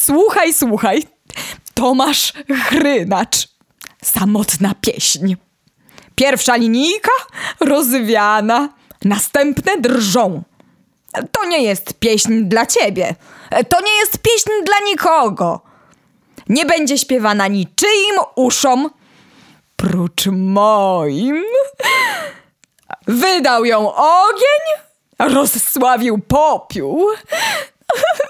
Słuchaj. Tomasz Chrynacz. Samotna pieśń. Pierwsza linijka rozwiana, następne drżą. To nie jest pieśń dla ciebie. To nie jest pieśń dla nikogo. Nie będzie śpiewana niczyim uszom, prócz moim. Wydał ją ogień, rozsławił popiół.